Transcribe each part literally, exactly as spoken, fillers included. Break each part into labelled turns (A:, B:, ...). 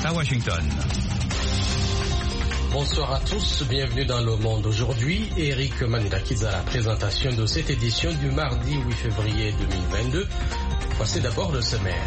A: à Washington.
B: Bonsoir à tous, bienvenue dans Le Monde aujourd'hui. Eric Manilakidze à la présentation de cette édition du mardi huit février deux mille vingt-deux. Voici d'abord le sommaire.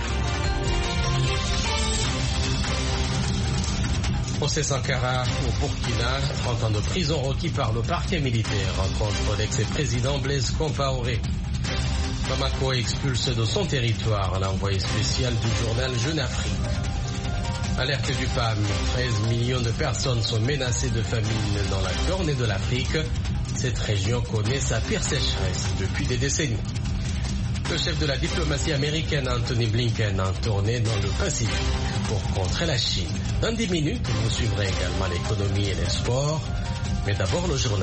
B: Procès Sankara au Burkina, trente ans de prison requis par le parquet militaire contre l'ex-président Blaise Compaoré. Bamako expulse de son territoire l'envoyé spécial du journal Jeune Afrique. Alerte du P A M, treize millions de personnes sont menacées de famine dans la Corne de l'Afrique. Cette région connaît sa pire sécheresse depuis des décennies. Le chef de la diplomatie américaine, Anthony Blinken, en tournée dans le Pacifique pour contrer la Chine. Dans dix minutes, vous suivrez également l'économie et les sports. Mais d'abord le journal.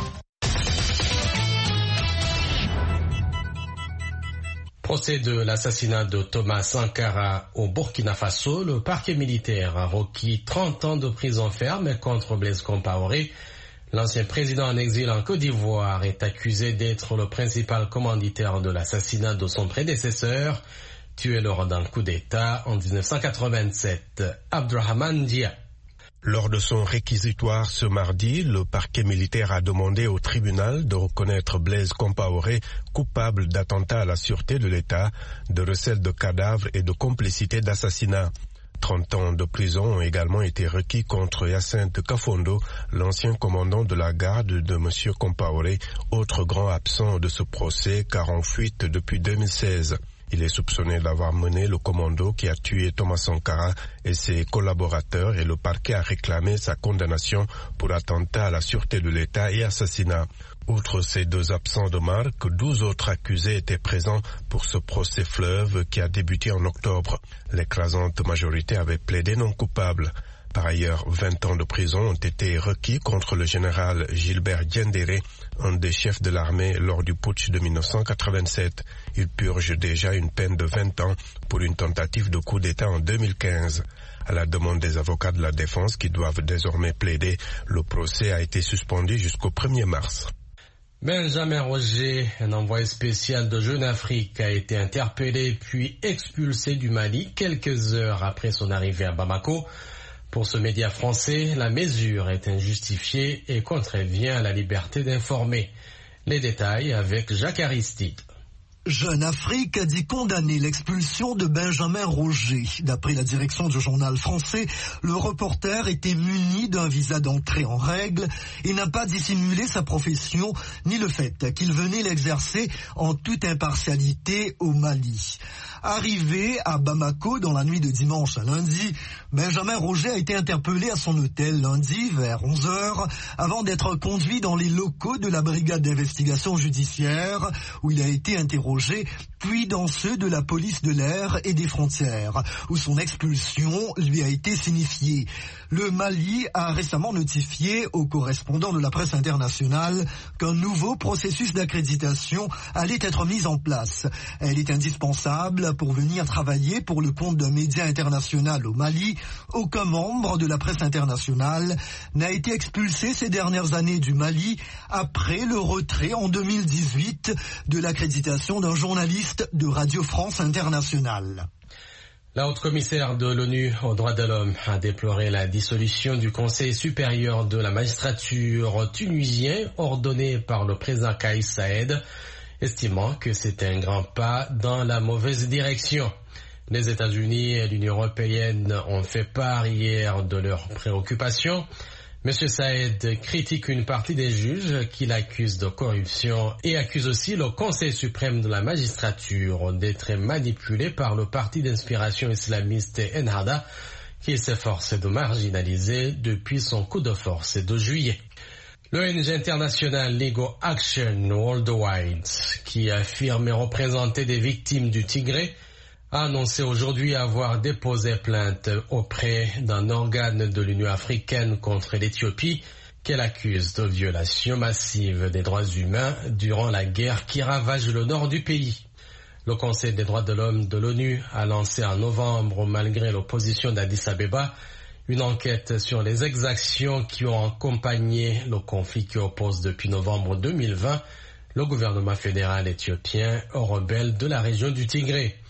B: Procès de l'assassinat de Thomas Sankara au Burkina Faso, le parquet militaire a requis trente ans de prison ferme contre Blaise Compaoré. L'ancien président en exil en Côte d'Ivoire est accusé d'être le principal commanditaire de l'assassinat de son prédécesseur, tué lors d'un coup d'État en dix-neuf cent quatre-vingt-sept. Abdrahman Dia.
C: Lors de son réquisitoire ce mardi, le parquet militaire a demandé au tribunal de reconnaître Blaise Compaoré coupable d'attentat à la sûreté de l'État, de recel de cadavres et de complicité d'assassinat. trente ans de prison ont également été requis contre Hyacinthe Kafondo, l'ancien commandant de la garde de M. Compaoré, autre grand absent de ce procès car en fuite depuis deux mille seize. Il est soupçonné d'avoir mené le commando qui a tué Thomas Sankara et ses collaborateurs et le parquet a réclamé sa condamnation pour attentat à la sûreté de l'État et assassinat. Outre ces deux absents de marque, douze autres accusés étaient présents pour ce procès fleuve qui a débuté en octobre. L'écrasante majorité avait plaidé non coupable. Par ailleurs, vingt ans de prison ont été requis contre le général Gilbert Diendéré, un des chefs de l'armée lors du putsch de mille neuf cent quatre-vingt-sept. Il purge déjà une peine de vingt ans pour une tentative de coup d'État en deux mille quinze. À la demande des avocats de la défense qui doivent désormais plaider, le procès a été suspendu jusqu'au premier mars.
B: Benjamin Roger, un envoyé spécial de Jeune Afrique, a été interpellé puis expulsé du Mali quelques heures après son arrivée à Bamako. Pour ce média français, la mesure est injustifiée et contrevient à la liberté d'informer. Les détails avec Jacques Aristide.
D: Jeune Afrique a dit condamner l'expulsion de Benjamin Roger. D'après la direction du journal français, le reporter était muni d'un visa d'entrée en règle et n'a pas dissimulé sa profession ni le fait qu'il venait l'exercer en toute impartialité au Mali. Arrivé à Bamako dans la nuit de dimanche à lundi, Benjamin Roger a été interpellé à son hôtel lundi vers onze heures avant d'être conduit dans les locaux de la brigade d'investigation judiciaire où il a été interrogé, puis dans ceux de la police de l'air et des frontières où son expulsion lui a été signifiée. Le Mali a récemment notifié aux correspondants de la presse internationale qu'un nouveau processus d'accréditation allait être mis en place. Elle est indispensable pour venir travailler pour le compte d'un média international au Mali. Aucun membre de la presse internationale n'a été expulsé ces dernières années du Mali après le retrait en deux mille dix-huit de l'accréditation d'un journaliste de Radio France Internationale.
B: La haute commissaire de l'ONU aux droits de l'homme a déploré la dissolution du Conseil supérieur de la magistrature tunisien ordonné par le président Kais Saïed, estimant que c'est un grand pas dans la mauvaise direction. Les États-Unis et l'Union européenne ont fait part hier de leurs préoccupations. M. Saïed critique une partie des juges qu'il accuse de corruption et accuse aussi le Conseil suprême de la magistrature d'être manipulé par le parti d'inspiration islamiste Ennahda qui s'efforce de marginaliser depuis son coup de force de juillet. L'O N G internationale Legal Action Worldwide, qui affirme représenter des victimes du Tigré, a annoncé aujourd'hui avoir déposé plainte auprès d'un organe de l'Union africaine contre l'Éthiopie qu'elle accuse de violation massive des droits humains durant la guerre qui ravage le nord du pays. Le Conseil des droits de l'homme de l'ONU a lancé en novembre, malgré l'opposition d'Addis Abeba, une enquête sur les exactions qui ont accompagné le conflit qui oppose depuis novembre deux mille vingt le gouvernement fédéral éthiopien aux rebelles de la région du Tigré.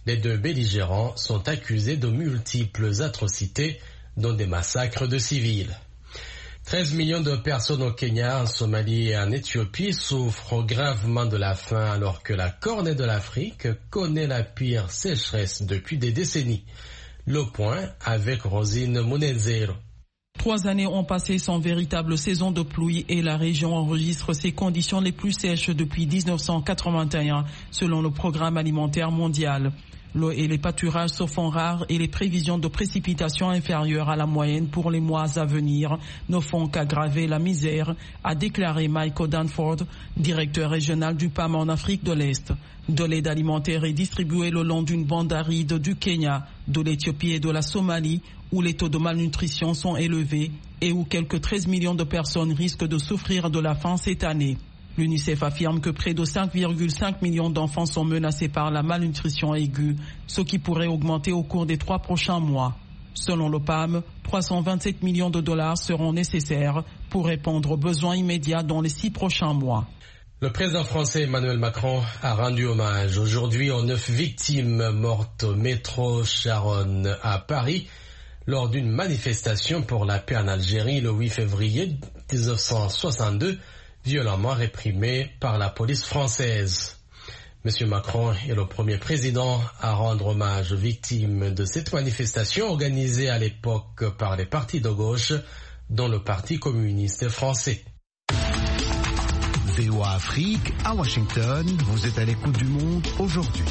B: Les deux belligérants sont accusés de multiples atrocités, dont des massacres de civils. treize millions de personnes au Kenya, en Somalie et en Éthiopie souffrent gravement de la faim alors que la cornée de l'Afrique connaît la pire sécheresse depuis des décennies. Le point avec Rosine Munezero.
A: Trois années ont passé sans véritable saison de pluie et la région enregistre ses conditions les plus sèches depuis mille neuf cent quatre-vingt-un, selon le Programme alimentaire mondial. L'eau et les pâturages se font rares et les prévisions de précipitations inférieures à la moyenne pour les mois à venir ne font qu'aggraver la misère, a déclaré Michael Danford, directeur régional du P A M en Afrique de l'Est. De l'aide alimentaire est distribuée le long d'une bande aride du Kenya, de l'Éthiopie et de la Somalie, où les taux de malnutrition sont élevés et où quelques treize millions de personnes risquent de souffrir de la faim cette année. L'UNICEF affirme que près de cinq virgule cinq millions d'enfants sont menacés par la malnutrition aiguë, ce qui pourrait augmenter au cours des trois prochains mois. Selon le P A M, trois cent vingt-sept millions de dollars seront nécessaires pour répondre aux besoins immédiats dans les six prochains mois.
B: Le président français Emmanuel Macron a rendu hommage aujourd'hui aux neuf victimes mortes au métro Charonne à Paris lors d'une manifestation pour la paix en Algérie le huit février mille neuf cent soixante-deux, violemment réprimée par la police française. Monsieur Macron est le premier président à rendre hommage aux victimes de cette manifestation organisée à l'époque par les partis de gauche, dont le Parti communiste français.
E: V O A Afrique, à Washington, vous êtes à l'écoute du monde aujourd'hui.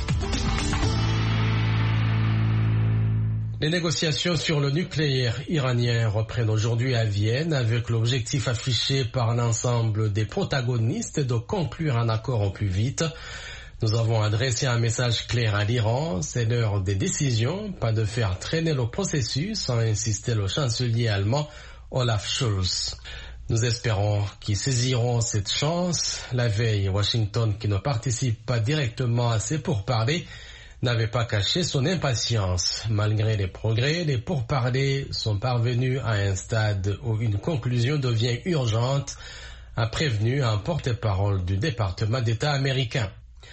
B: Les négociations sur le nucléaire iranien reprennent aujourd'hui à Vienne avec l'objectif affiché par l'ensemble des protagonistes de conclure un accord au plus vite. Nous avons adressé un message clair à l'Iran, c'est l'heure des décisions, pas de faire traîner le processus, a insisté le chancelier allemand Olaf Scholz. Nous espérons qu'ils saisiront cette chance. La veille, Washington, qui ne participe pas directement à ces pourparlers, n'avait pas caché son impatience. Malgré les progrès, les pourparlers sont parvenus à un stade où une conclusion devient urgente, a prévenu un porte-parole du département d'État américain.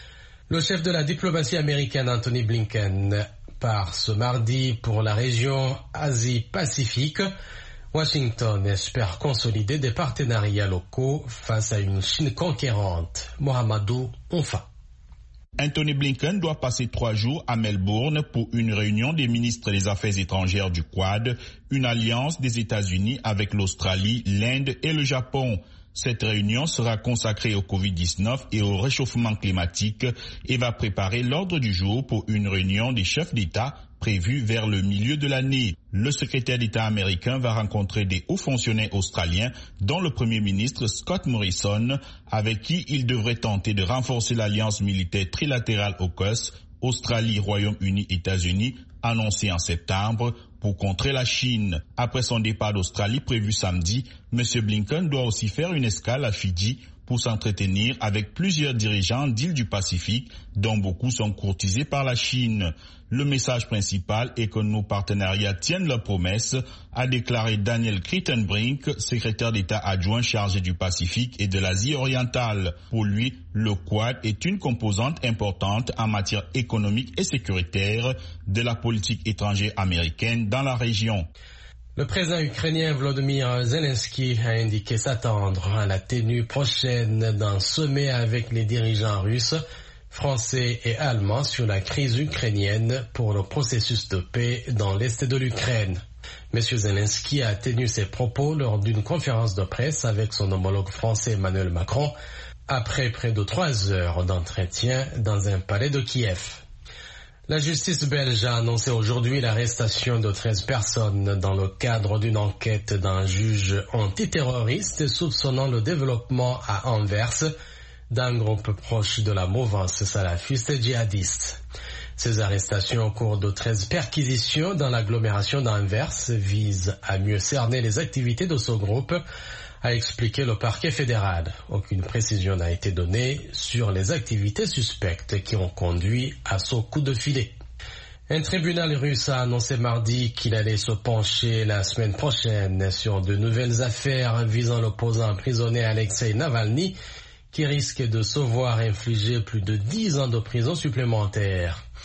B: Le chef de la diplomatie américaine, Anthony Blinken, part ce mardi pour la région Asie-Pacifique. Washington espère consolider des partenariats locaux face à une Chine conquérante. Mohamedou Onfa.
F: Anthony Blinken doit passer trois jours à Melbourne pour une réunion des ministres des Affaires étrangères du Quad, une alliance des États-Unis avec l'Australie, l'Inde et le Japon. Cette réunion sera consacrée au covid dix-neuf et au réchauffement climatique et va préparer l'ordre du jour pour une réunion des chefs d'État prévue vers le milieu de l'année. Le secrétaire d'État américain va rencontrer des hauts fonctionnaires australiens, dont le Premier ministre Scott Morrison, avec qui il devrait tenter de renforcer l'alliance militaire trilatérale AUKUS, Australie, Royaume-Uni, États-Unis, annoncée en septembre, pour contrer la Chine. Après son départ d'Australie prévu samedi, M. Blinken doit aussi faire une escale à Fidji pour s'entretenir avec plusieurs dirigeants d'îles du Pacifique, dont beaucoup sont courtisés par la Chine. Le message principal est que nos partenariats tiennent leurs promesses, a déclaré Daniel Crittenbrink, secrétaire d'État adjoint chargé du Pacifique et de l'Asie orientale. Pour lui, le Quad est une composante importante en matière économique et sécuritaire de la politique étrangère américaine dans la région.
B: Le président ukrainien Volodymyr Zelensky a indiqué s'attendre à la tenue prochaine d'un sommet avec les dirigeants russes, français et allemands sur la crise ukrainienne pour le processus de paix dans l'est de l'Ukraine. M. Zelensky a tenu ses propos lors d'une conférence de presse avec son homologue français Emmanuel Macron après près de trois heures d'entretien dans un palais de Kiev. La justice belge a annoncé aujourd'hui l'arrestation de treize personnes dans le cadre d'une enquête d'un juge antiterroriste soupçonnant le développement à Anvers d'un groupe proche de la mouvance salafiste djihadiste. Ces arrestations au cours de treize perquisitions dans l'agglomération d'Anvers visent à mieux cerner les activités de ce groupe, a expliqué le parquet fédéral. Aucune précision n'a été donnée sur les activités suspectes qui ont conduit à ce coup de filet. Un tribunal russe a annoncé mardi qu'il allait se pencher la semaine prochaine sur de nouvelles affaires visant l'opposant emprisonné Alexei Navalny, qui risque de se voir infliger plus de dix ans de prison supplémentaire.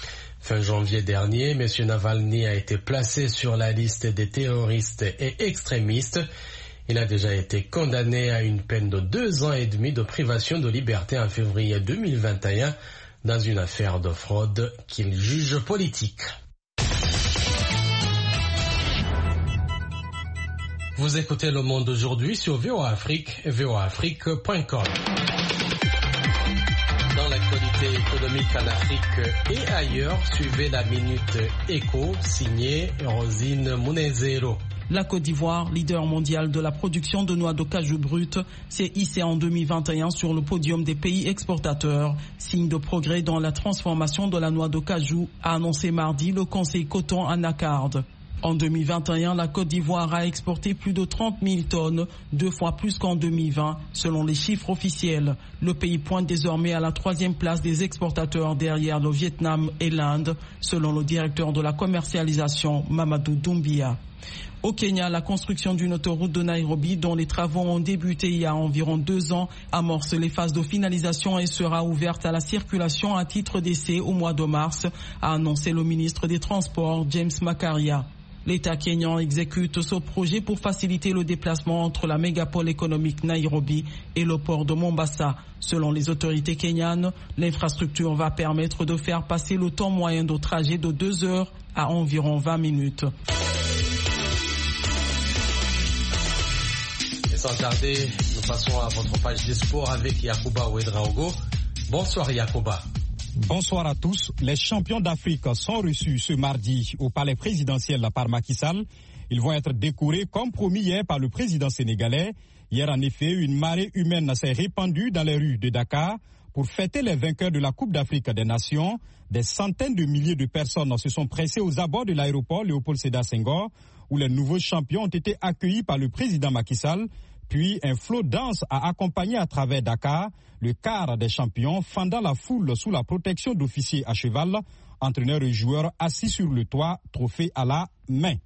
B: Fin janvier dernier, M. Navalny a été placé sur la liste des terroristes et extrémistes. Il a déjà été condamné à une peine de deux ans et demi de privation de liberté en février deux mille vingt et un dans une affaire de fraude qu'il juge politique. Vous écoutez Le Monde aujourd'hui sur V O A Afrique et V O A Afrique point com. Dans l'actualité économique en Afrique et ailleurs, suivez la Minute Éco, signée Rosine Munezero.
A: La Côte d'Ivoire, leader mondial de la production de noix de cajou brute, s'est hissée en deux mille vingt et un sur le podium des pays exportateurs. Signe de progrès dans la transformation de la noix de cajou, a annoncé mardi le Conseil Coton à Nacarde. En deux mille vingt et un, la Côte d'Ivoire a exporté plus de trente mille tonnes, deux fois plus qu'en deux mille vingt, selon les chiffres officiels. Le pays pointe désormais à la troisième place des exportateurs derrière le Vietnam et l'Inde, selon le directeur de la commercialisation, Mamadou Doumbia. Au Kenya, la construction d'une autoroute de Nairobi, dont les travaux ont débuté il y a environ deux ans, amorce les phases de finalisation et sera ouverte à la circulation à titre d'essai au mois de mars, a annoncé le ministre des Transports, James Macharia. L'État kényan exécute ce projet pour faciliter le déplacement entre la mégapole économique Nairobi et le port de Mombasa. Selon les autorités kenyanes, l'infrastructure va permettre de faire passer le temps moyen de trajet de deux heures à environ vingt minutes.
B: Et sans tarder, nous passons à votre page des sports avec Yacouba Ouedraogo. Bonsoir Yacouba.
G: Bonsoir à tous. Les champions d'Afrique sont reçus ce mardi au palais présidentiel par Macky Sall. Ils vont être décorés comme promis hier par le président sénégalais. Hier, en effet, une marée humaine s'est répandue dans les rues de Dakar pour fêter les vainqueurs de la Coupe d'Afrique des Nations. Des centaines de milliers de personnes se sont pressées aux abords de l'aéroport Léopold Sédar Senghor, où les nouveaux champions ont été accueillis par le président Macky Sall. Puis un flot dense a accompagné à travers Dakar le quart des champions, fendant la foule sous la protection d'officiers à cheval, entraîneurs et joueurs assis sur le toit, trophée à la main.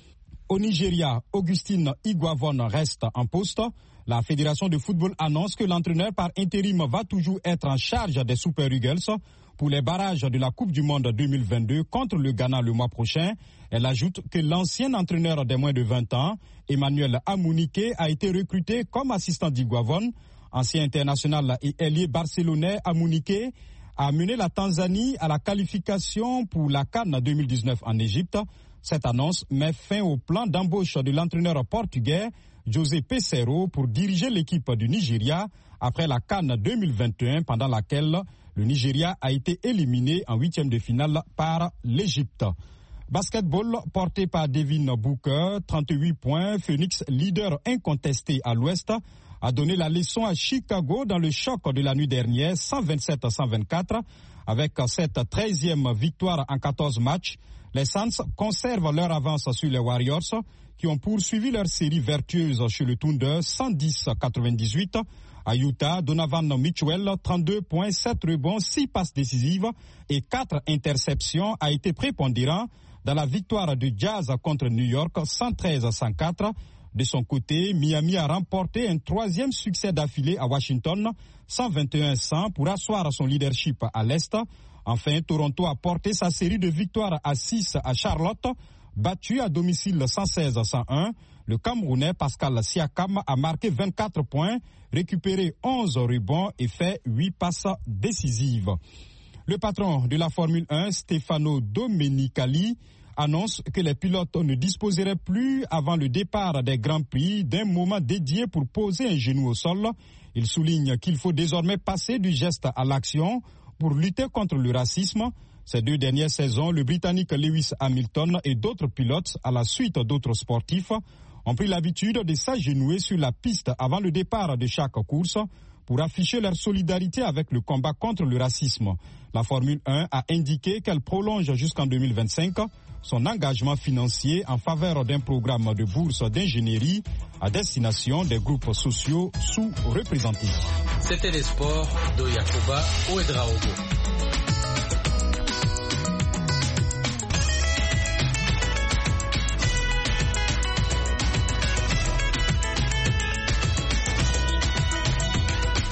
G: Au Nigeria, Augustine Higuavon reste en poste. La Fédération de football annonce que l'entraîneur par intérim va toujours être en charge des Super Eagles pour les barrages de la Coupe du Monde deux mille vingt-deux contre le Ghana le mois prochain. Elle ajoute que l'ancien entraîneur des moins de vingt ans, Emmanuel Amunike, a été recruté comme assistant d'Higuavon. Ancien international et ailier barcelonais, Amunike a mené la Tanzanie à la qualification pour la CAN deux mille dix-neuf en Égypte. Cette annonce met fin au plan d'embauche de l'entraîneur portugais José Peseiro pour diriger l'équipe du Nigeria après la CAN deux mille vingt et un, pendant laquelle le Nigeria a été éliminé en huitième de finale par l'Égypte. Basketball porté par Devin Booker, trente-huit points, Phoenix leader incontesté à l'Ouest, a donné la leçon à Chicago dans le choc de la nuit dernière, cent vingt-sept à cent vingt-quatre. Avec cette treizième victoire en quatorze matchs, les Suns conservent leur avance sur les Warriors qui ont poursuivi leur série vertueuse chez le Thunder cent dix à quatre-vingt-dix-huit. À Utah, Donovan Mitchell, trente-deux points, sept rebonds, six passes décisives et quatre interceptions a été prépondérant dans la victoire du Jazz contre New York cent treize à cent quatre. De son côté, Miami a remporté un troisième succès d'affilée à Washington, cent vingt et un à cent, pour asseoir son leadership à l'Est. Enfin, Toronto a porté sa série de victoires à six à Charlotte, battu à domicile cent seize à cent un. Le Camerounais Pascal Siakam a marqué vingt-quatre points, récupéré onze rebonds et fait huit passes décisives. Le patron de la Formule un, Stefano Domenicali, annonce que les pilotes ne disposeraient plus avant le départ des Grands Prix d'un moment dédié pour poser un genou au sol. Il souligne qu'il faut désormais passer du geste à l'action pour lutter contre le racisme. Ces deux dernières saisons, le Britannique Lewis Hamilton et d'autres pilotes, à la suite d'autres sportifs, ont pris l'habitude de s'agenouiller sur la piste avant le départ de chaque course pour afficher leur solidarité avec le combat contre le racisme. La Formule un a indiqué qu'elle prolonge jusqu'en deux mille vingt-cinq son engagement financier en faveur d'un programme de bourse d'ingénierie à destination des groupes sociaux sous-représentés.
B: C'était les sports de Yacouba Ouedraogo.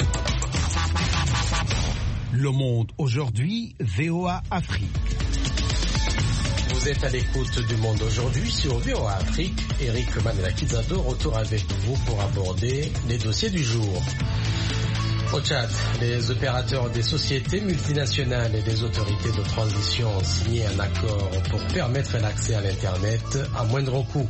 E: Le Monde aujourd'hui, V O A Afrique.
B: Vous êtes à l'écoute du Monde aujourd'hui sur V O A Afrique. Eric Manela-Kizado retourne avec vous pour aborder les dossiers du jour. Au Tchad, les opérateurs des sociétés multinationales et des autorités de transition ont signé un accord pour permettre l'accès à l'Internet à moindre coût.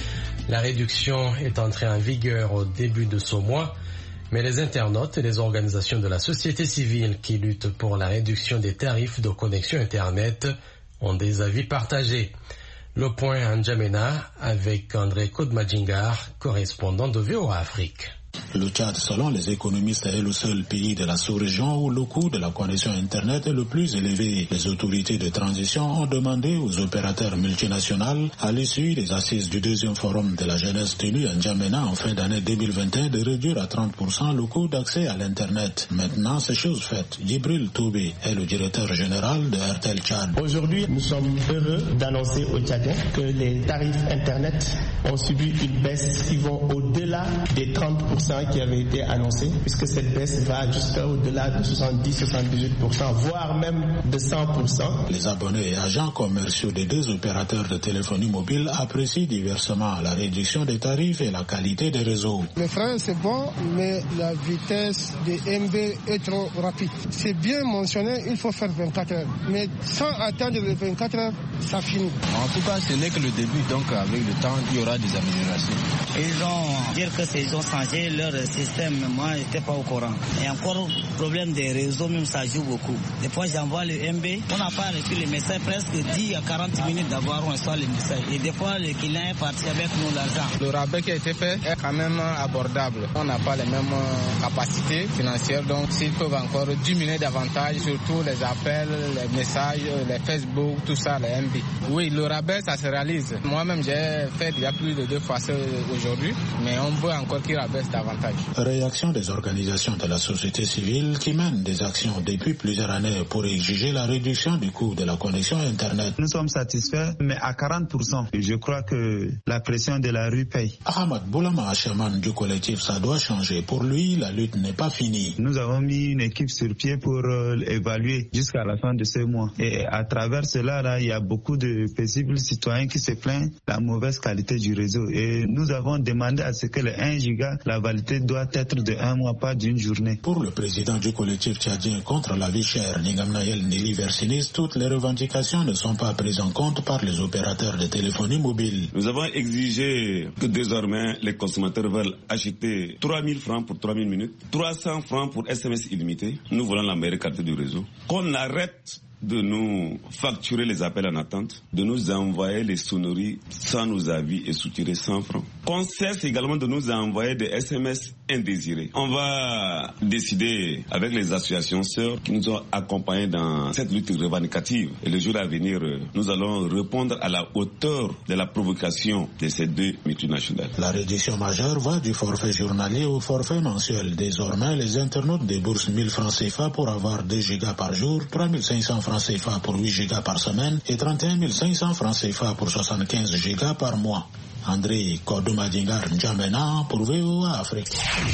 B: La réduction est entrée en vigueur au début de ce mois, mais les internautes et les organisations de la société civile qui luttent pour la réduction des tarifs de connexion Internet ont des avis partagés. Le point en N'Djamena avec André Kodmadjingar, correspondant de V O A Afrique.
H: Le Tchad, selon les économistes, est le seul pays de la sous-région où le coût de la connexion Internet est le plus élevé. Les autorités de transition ont demandé aux opérateurs multinationaux, à l'issue des assises du deuxième forum de la jeunesse tenu à N'Djamena en fin d'année deux mille vingt et un, de réduire à trente pour cent le coût d'accès à l'Internet. Maintenant, c'est chose faite. Djibril Toubé est le directeur général de Airtel Tchad.
I: Aujourd'hui, nous sommes heureux d'annoncer aux Tchadiens que les tarifs Internet ont subi une baisse qui vont au-delà des trente pour cent qui avait été annoncé, puisque cette baisse va jusqu'à au-delà de soixante-dix à soixante-dix-huit pour cent, voire même de cent pour cent.
H: Les abonnés et agents commerciaux des deux opérateurs de téléphonie mobile apprécient diversement la réduction des tarifs et la qualité des réseaux.
J: Le frein c'est bon, mais la vitesse des M B est trop rapide. C'est bien mentionné, il faut faire vingt-quatre heures, mais sans atteindre les vingt-quatre heures, ça finit.
K: En tout cas, ce n'est que le début, donc avec le temps, il y aura des améliorations.
L: Ils ont dire que c'est, ils ont changé leur système, moi je n'étais pas au courant. Et encore, problème des réseaux, même ça joue beaucoup. Des fois j'envoie le M B, on n'a pas reçu les messages presque dix à quarante minutes d'avoir reçu les messages. Et des fois le client est parti avec nous l'argent.
M: Le rabais qui a été fait est quand même abordable. On n'a pas les mêmes capacités financières, donc s'ils peuvent encore diminuer davantage, surtout les appels, les messages, les Facebook, tout ça, les M B. Oui, le rabais ça se réalise. Moi-même j'ai fait déjà plus de deux fois ça aujourd'hui, mais on veut encore qu'il rabaisse davantage.
H: Réaction des organisations de la société civile qui mènent des actions depuis plusieurs années pour exiger la réduction du coût de la connexion Internet.
N: Nous sommes satisfaits, mais à quarante pour cent. Je crois que la pression de la rue paye.
H: Ahmad Boulama Hachaman du collectif Ça doit changer. Pour lui, la lutte n'est pas finie.
N: Nous avons mis une équipe sur pied pour euh, évaluer jusqu'à la fin de ce mois. Et à travers cela, là, il y a beaucoup de paisibles citoyens qui se plaignent de la mauvaise qualité du réseau. Et nous avons demandé à ce que le un giga, la validité doit être de un mois, pas d'une journée.
H: Pour le président du collectif tchadien contre la vie chère, Ningam Nayel Nili Versinis, toutes les revendications ne sont pas prises en compte par les opérateurs de téléphonie mobile.
O: Nous avons exigé que désormais les consommateurs veulent acheter trois mille francs pour trois mille minutes, trois cents francs pour S M S illimité. Nous voulons la meilleure qualité du réseau. Qu'on arrête de nous facturer les appels en attente, de nous envoyer les sonneries sans nos avis et soutirer cent francs. Qu'on cesse également de nous envoyer des S M S indésirés. On va décider avec les associations sœurs qui nous ont accompagnés dans cette lutte revendicative. Et le jour à venir, nous allons répondre à la hauteur de la provocation de ces deux multinationales.
H: La réduction majeure va du forfait journalier au forfait mensuel. Désormais, les internautes déboursent mille francs C F A pour avoir deux gigas par jour, trois mille cinq cents francs C F A pour huit gigas par semaine et trente et un mille cinq cents francs C F A pour soixante-quinze gigas par mois. André Kodmadjingar, N'Djamena pour V O A Afrique.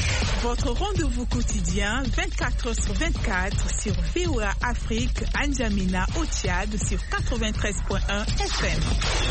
P: Votre rendez-vous quotidien vingt-quatre heures sur vingt-quatre sur V O A Afrique à N'Djamena au Tchad sur quatre-vingt-treize point un F M.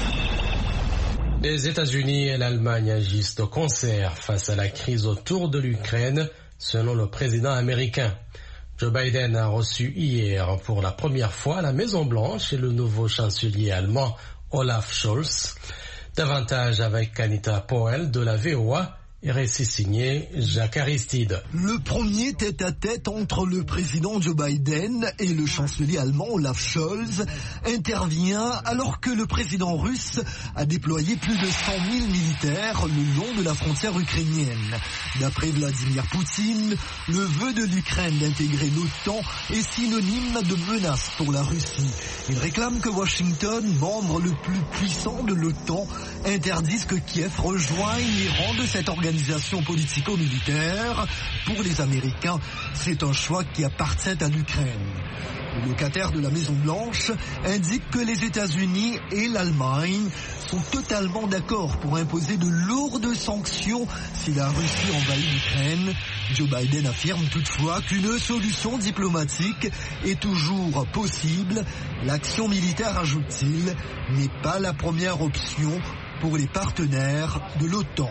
B: Les États-Unis et l'Allemagne agissent de concert face à la crise autour de l'Ukraine, selon le président américain. Joe Biden a reçu hier pour la première fois la Maison-Blanche et le nouveau chancelier allemand Olaf Scholz. Davantage avec Anita Powell de la V O A et récit signé Jacques Aristide.
D: Le premier tête-à-tête entre le président Joe Biden et le chancelier allemand Olaf Scholz intervient alors que le président russe a déployé plus de cent mille militaires le long de la frontière ukrainienne. D'après Vladimir Poutine, le vœu de l'Ukraine d'intégrer l'OTAN est synonyme de menace pour la Russie. Il réclame que Washington, membre le plus puissant de l'OTAN, interdise que Kiev rejoigne les rangs de cette organisation. Organisation politico-militaire. Pour les Américains, c'est un choix qui appartient à l'Ukraine. Le locataire de la Maison-Blanche indique que les États-Unis et l'Allemagne sont totalement d'accord pour imposer de lourdes sanctions si la Russie envahit l'Ukraine. Joe Biden affirme toutefois qu'une solution diplomatique est toujours possible. L'action militaire, ajoute-t-il, n'est pas la première option pour les partenaires de l'OTAN.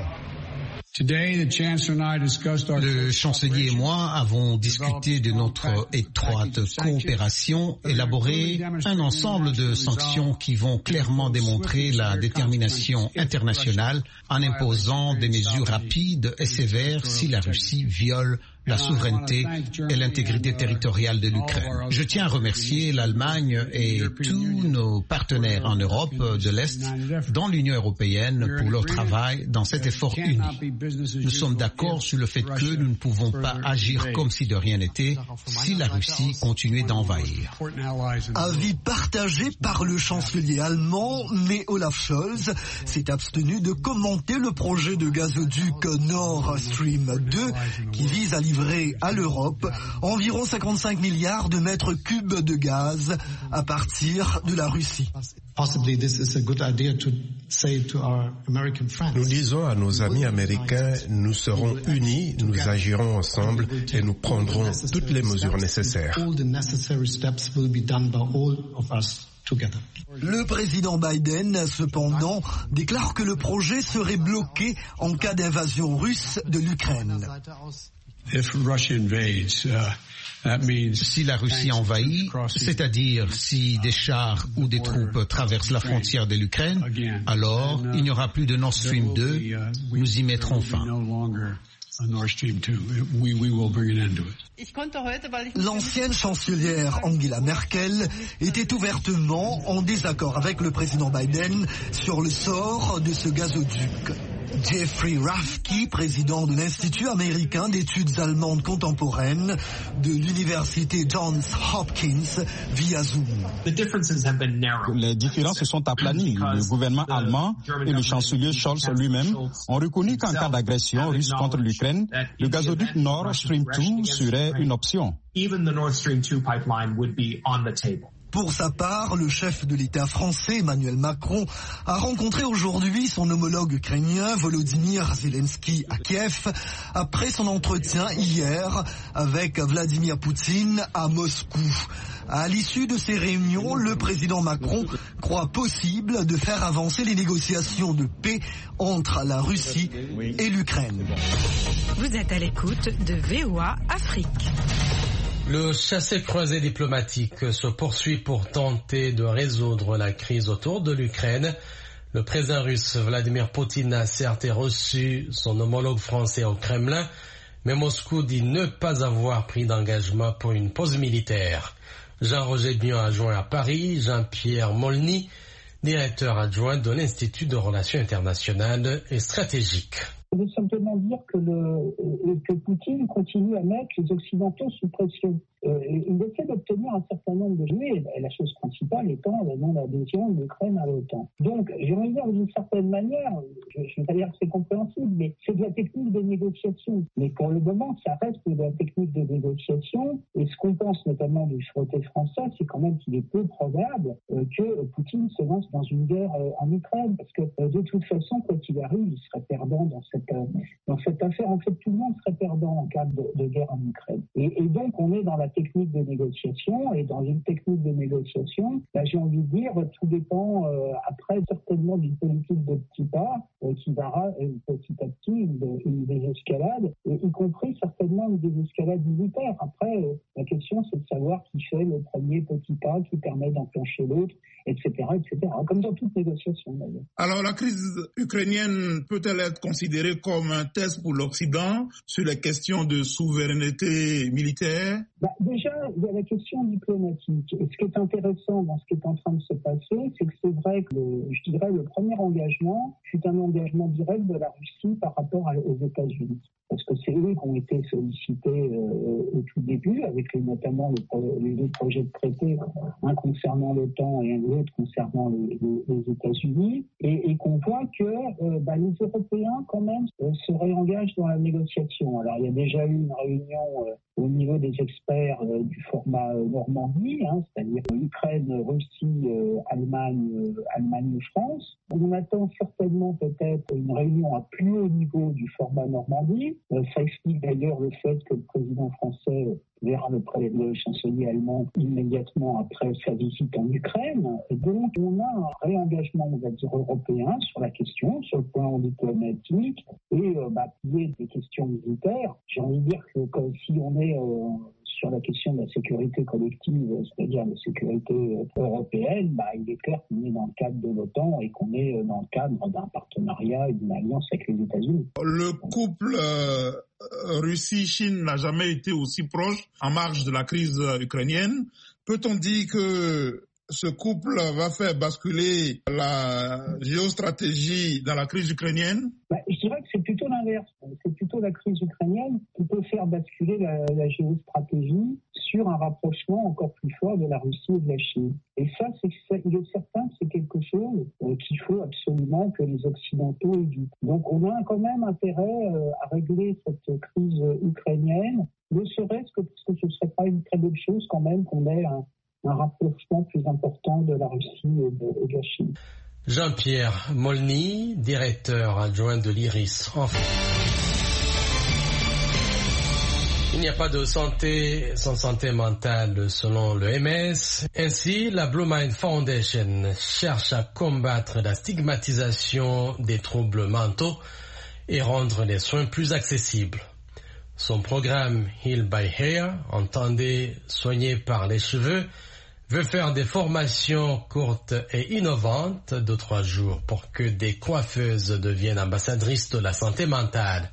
Q: Le chancelier et moi avons discuté de notre étroite coopération, élaboré un ensemble de sanctions qui vont clairement démontrer la détermination internationale en imposant des mesures rapides et sévères si la Russie viole la souveraineté et l'intégrité territoriale de l'Ukraine. Je tiens à remercier l'Allemagne et tous nos partenaires en Europe de l'Est, dans l'Union européenne, pour leur travail dans cet effort uni. Nous sommes d'accord sur le fait que nous ne pouvons pas agir comme si de rien n'était si la Russie continuait d'envahir.
D: Avis partagé par le chancelier allemand, mais Olaf Scholz s'est abstenu de commenter le projet de gazoduc Nord Stream deux qui vise à livrer à l'Europe environ cinquante-cinq milliards de mètres cubes de gaz à partir de la Russie.
C: Nous disons à nos amis américains, nous serons unis, nous agirons ensemble et nous prendrons toutes les mesures nécessaires.
D: Le président Biden, cependant, déclare que le projet serait bloqué en cas d'invasion russe de l'Ukraine.
Q: Si la Russie envahit, c'est-à-dire si des chars ou des troupes traversent la frontière de l'Ukraine, alors il n'y aura plus de Nord Stream deux, nous y mettrons fin.
D: L'ancienne chancelière Angela Merkel était ouvertement en désaccord avec le président Biden sur le sort de ce gazoduc. Jeffrey Rafki, président de l'Institut américain d'études allemandes contemporaines de l'université Johns Hopkins, via Zoom.
G: Les différences se sont aplanies. Le gouvernement allemand et le chancelier Scholz lui-même ont reconnu qu'en cas d'agression russe contre l'Ukraine, le gazoduc Nord Stream deux serait une option.
D: Pour sa part, le chef de l'État français, Emmanuel Macron, a rencontré aujourd'hui son homologue ukrainien, Volodymyr Zelensky, à Kiev, après son entretien hier avec Vladimir Poutine à Moscou. À l'issue de ces réunions, le président Macron croit possible de faire avancer les négociations de paix entre la Russie et l'Ukraine.
R: Vous êtes à l'écoute de V O A Afrique.
B: Le chassé-croisé diplomatique se poursuit pour tenter de résoudre la crise autour de l'Ukraine. Le président russe Vladimir Poutine a certes reçu son homologue français au Kremlin, mais Moscou dit ne pas avoir pris d'engagement pour une pause militaire. Jean-Roger Bion, adjoint à Paris, Jean-Pierre Molny, directeur adjoint de l'Institut de Relations internationales et stratégiques.
S: Je veux simplement dire que, le, que Poutine continue à mettre les Occidentaux sous pression. Euh, il essaie d'obtenir un certain nombre de jouets, et la chose principale étant la non-adhésion de l'Ukraine à l'OTAN. Donc, j'ai envie de dire d'une certaine manière, je ne vais pas dire que c'est compréhensible, mais c'est de la technique de négociation. Mais pour le moment, ça reste de la technique de négociation. Et ce qu'on pense notamment du côté français, c'est quand même qu'il est peu probable euh, que Poutine se lance dans une guerre euh, en Ukraine. Parce que euh, de toute façon, quoi qu'il arrive, il serait perdant dans cette, euh, dans cette affaire. En fait, tout le monde serait perdant en cas de, de guerre en Ukraine. Et, et donc, on est dans la technique de négociation, et dans une technique de négociation, là, j'ai envie de dire, tout dépend euh, après certainement d'une politique de petits pas euh, qui verra euh, petit à petit une, une désescalade, et y compris certainement une désescalade militaire. Après, euh, la question c'est de savoir qui fait le premier petit pas qui permet d'enclencher l'autre, et cetera, et cetera. Comme dans toute négociation d'ailleurs.
F: Alors la crise ukrainienne peut-elle être considérée comme un test pour l'Occident sur les questions de souveraineté militaire?
S: Bah, déjà, il y a la question diplomatique. Et ce qui est intéressant dans ce qui est en train de se passer, c'est que c'est vrai que, le, je dirais, le premier engagement fut un engagement direct de la Russie par rapport à, aux États-Unis. parce que c'est eux qui ont été sollicités euh, au tout début, avec les, notamment les, les deux projets de traité, un concernant l'OTAN et un autre concernant les, les, les États-Unis, et, et qu'on voit que euh, bah, les Européens, quand même, euh, se réengagent dans la négociation. Alors, il y a déjà eu une réunion euh, au niveau des experts euh, du format euh, Normandie, hein, c'est-à-dire Ukraine, Russie, euh, Allemagne, euh, Allemagne, France. On attend certainement peut-être une réunion à plus haut niveau du format Normandie. Euh, ça explique d'ailleurs le fait que le président français verra le, pré- le chancelier allemand immédiatement après sa visite en Ukraine. Et donc, on a un réengagement, on va dire, européen sur la question, sur le plan diplomatique, et euh, bah, qu'il y ait des questions militaires. J'ai envie de dire que, que si on est euh, sur la question de la sécurité collective, c'est-à-dire la sécurité européenne, bah, il est clair qu'on est dans le cadre de l'OTAN et qu'on est dans le cadre d'un partenariat et d'une alliance avec les États-Unis.
F: Le couple euh, Russie-Chine n'a jamais été aussi proche en marge de la crise ukrainienne. Peut-on dire que ce couple va faire basculer la géostratégie dans la crise ukrainienne?
S: Bah, je dirais que c'est plutôt l'inverse. C'est plutôt la crise ukrainienne qui peut faire basculer la, la géostratégie sur un rapprochement encore plus fort de la Russie et de la Chine. Et ça, c'est, il est certain que c'est quelque chose euh, qu'il faut absolument que les Occidentaux évitent. Donc on a quand même intérêt euh, à régler cette crise ukrainienne, ne serait-ce que parce que ce ne serait pas une très bonne chose quand même qu'on ait un, un rapprochement plus important de la Russie et de, et de la Chine.
B: Jean-Pierre Molny, directeur adjoint de l'IRIS en France. Il n'y a pas de santé sans santé mentale selon l'O M S. Ainsi, la Blue Mind Foundation cherche à combattre la stigmatisation des troubles mentaux et rendre les soins plus accessibles. Son programme Heal by Hair, entendez soigner par les cheveux, veut faire des formations courtes et innovantes de trois jours pour que des coiffeuses deviennent ambassadrices de la santé mentale.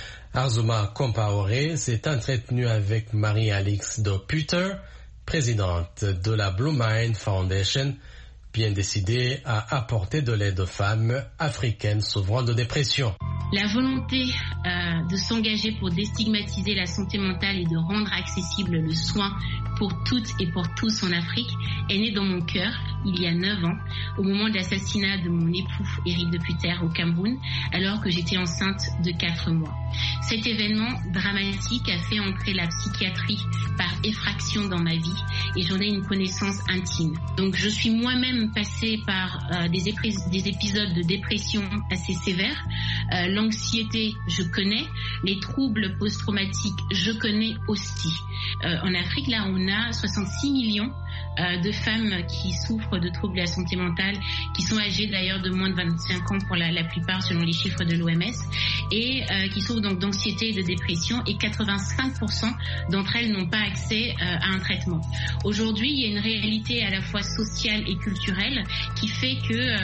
B: Arzuma Compaoré s'est entretenue avec Marie-Alix Doputer, présidente de la Blue Mind Foundation, bien décidée à apporter de l'aide aux femmes africaines souffrant de dépression.
T: La volonté euh, de s'engager pour déstigmatiser la santé mentale et de rendre accessible le soin pour toutes et pour tous en Afrique est née dans mon cœur il y a neuf ans, au moment de l'assassinat de mon époux Éric Deputer au Cameroun, alors que j'étais enceinte de quatre mois. Cet événement dramatique a fait entrer la psychiatrie par effraction dans ma vie et j'en ai une connaissance intime. Donc je suis moi-même passée par euh, des, épris- des épisodes de dépression assez sévères. Euh, l'anxiété, je connais. Les troubles post-traumatiques, je connais aussi. Euh, en Afrique, là, on a soixante-six millions euh, de femmes qui souffrent de troubles de la santé mentale, qui sont âgées d'ailleurs de moins de vingt-cinq ans pour la, la plupart selon les chiffres de l'O M S, et euh, qui souffrent donc d'anxiété et de dépression, et quatre-vingt-cinq pour cent d'entre elles n'ont pas accès euh, à un traitement. Aujourd'hui, il y a une réalité à la fois sociale et culturelle qui fait que euh,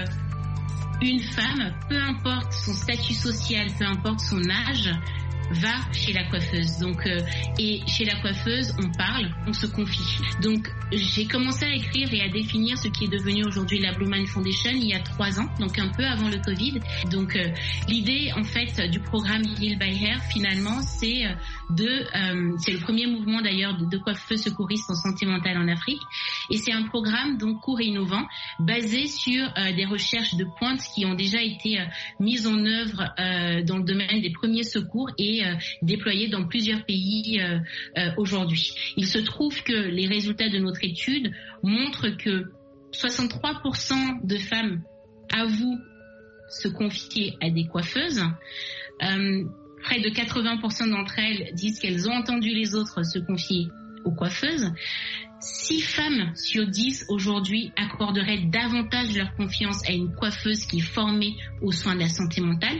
T: une femme, peu importe son statut social, peu importe son âge, va chez la coiffeuse. Donc, euh, et chez la coiffeuse, on parle, on se confie. Donc, j'ai commencé à écrire et à définir ce qui est devenu aujourd'hui la Blue Mind Foundation il y a trois ans, donc un peu avant le Covid. Donc, euh, l'idée, en fait, du programme Heal by Hair, finalement, c'est euh, de, euh, c'est le premier mouvement d'ailleurs de, de coiffeuses secouristes en santé mentale en Afrique. Et c'est un programme donc court et innovant, basé sur euh, des recherches de pointe qui ont déjà été euh, mises en œuvre euh, dans le domaine des premiers secours et euh, déployées dans plusieurs pays euh, euh, aujourd'hui. Il se trouve que les résultats de notre étude montrent que soixante-trois pour cent de femmes avouent se confier à des coiffeuses. Euh, près de quatre-vingts pour cent d'entre elles disent qu'elles ont entendu les autres se confier aux coiffeuses. six femmes sur dix aujourd'hui accorderaient davantage leur confiance à une coiffeuse qui est formée aux soins de la santé mentale.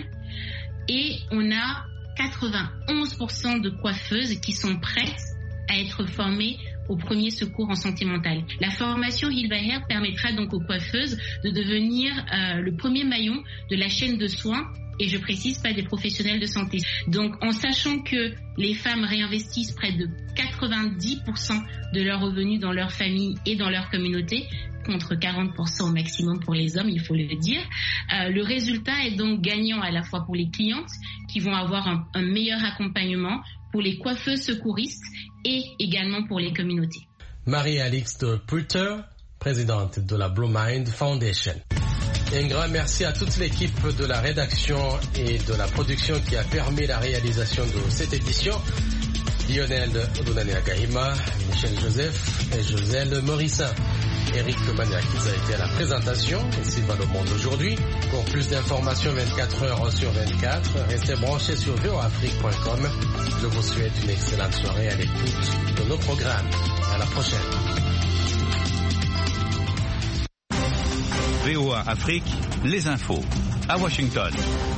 T: Et on a quatre-vingt-onze pour cent de coiffeuses qui sont prêtes à être formées au premier secours en santé mentale. La formation Heal by Hair permettra donc aux coiffeuses de devenir euh, le premier maillon de la chaîne de soins, et je précise pas des professionnels de santé. Donc en sachant que les femmes réinvestissent près de quatre-vingt-dix pour cent de leurs revenus dans leur famille et dans leur communauté, contre quarante pour cent au maximum pour les hommes, il faut le dire. Euh, le résultat est donc gagnant à la fois pour les clientes qui vont avoir un, un meilleur accompagnement, pour les coiffeuses secouristes et également pour les communautés.
B: Marie-Alix de Putter, présidente de la Blue Mind Foundation. Et un grand merci à toute l'équipe de la rédaction et de la production qui a permis la réalisation de cette édition. Lionel Odounane-Agahima, Michel Joseph et Joselle Morissin. Eric Maniakis a été à la présentation. Ici va le monde aujourd'hui. Pour plus d'informations vingt-quatre heures sur vingt-quatre, restez branchés sur v o afrique point com. Je vous souhaite une excellente soirée à l'écoute de nos programmes. À la prochaine.
E: V O A Afrique, les infos à Washington.